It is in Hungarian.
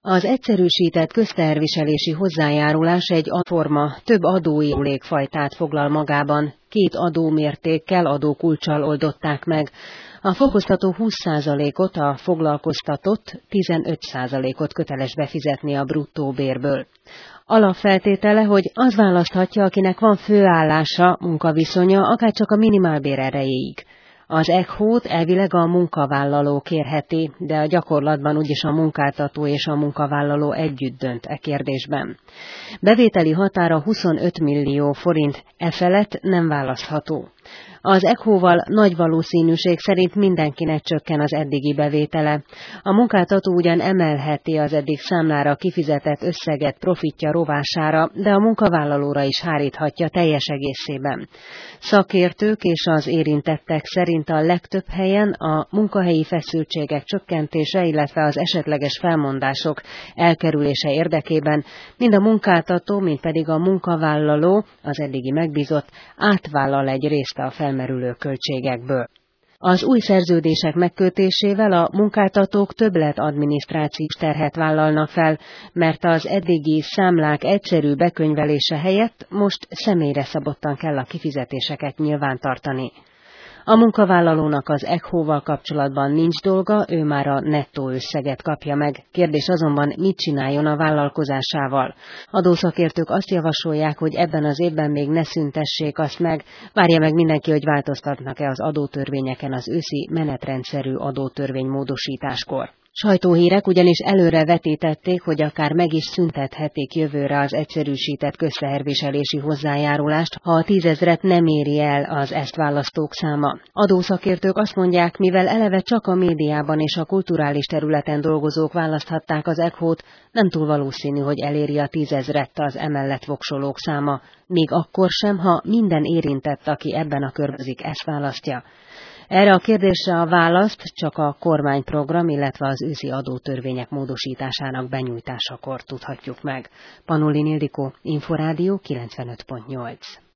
Az egyszerűsített közteherviselési hozzájárulás egy forma több adójárulékfajtát foglal magában, 2 adómértékkel, adókulccsal oldották meg. A fokoztató 20%-ot, a foglalkoztatott 15%-ot köteles befizetni a bruttó bérből. Alapfeltétele, hogy az választhatja, akinek van főállása, munkaviszonya, akárcsak a minimálbér erejéig. Az ECHO-t elvileg a munkavállaló kérheti, de a gyakorlatban úgyis a munkáltató és a munkavállaló együtt dönt e kérdésben. Bevételi határa 25 millió forint, felett nem választható. Az ECHO-val nagy valószínűség szerint mindenkinek csökken az eddigi bevétele. A munkáltató ugyan emelheti az eddig számlára kifizetett összeget profitja rovására, de a munkavállalóra is háríthatja teljes egészében. Szakértők és az érintettek szerint a legtöbb helyen a munkahelyi feszültségek csökkentése, illetve az esetleges felmondások elkerülése érdekében mind a munkáltató, mind pedig a munkavállaló, az eddigi megbízott, átvállal egy részt a felmerülő költségekből. Az új szerződések megkötésével a munkáltatók többlet adminisztrációs terhet vállalnak fel, mert az eddigi számlák egyszerű bekönyvelése helyett most személyre szabottan kell a kifizetéseket nyilvántartani. A munkavállalónak az ECHO-val kapcsolatban nincs dolga, ő már a nettó összeget kapja meg. Kérdés azonban, mit csináljon a vállalkozásával. Adószakértők azt javasolják, hogy ebben az évben még ne szüntessék azt meg, várja meg mindenki, hogy változtatnak-e az adótörvényeken az őszi menetrendszerű adótörvénymódosításkor. Sajtóhírek ugyanis előre vetítették, hogy akár meg is szüntethetik jövőre az egyszerűsített közteherviselési hozzájárulást, ha a 10 000-et nem éri el az ezt választók száma. Adószakértők azt mondják, mivel eleve csak a médiában és a kulturális területen dolgozók választhatták az ECHO-t, nem túl valószínű, hogy eléri a 10 000-et az emellett voksolók száma, még akkor sem, ha minden érintett, aki ebben a körben ezt választja. Erre a kérdésre a választ csak a kormányprogram, illetve az őszi adótörvények módosításának benyújtásakor tudhatjuk meg. Panolin Ildikó, Inforádió 95.8.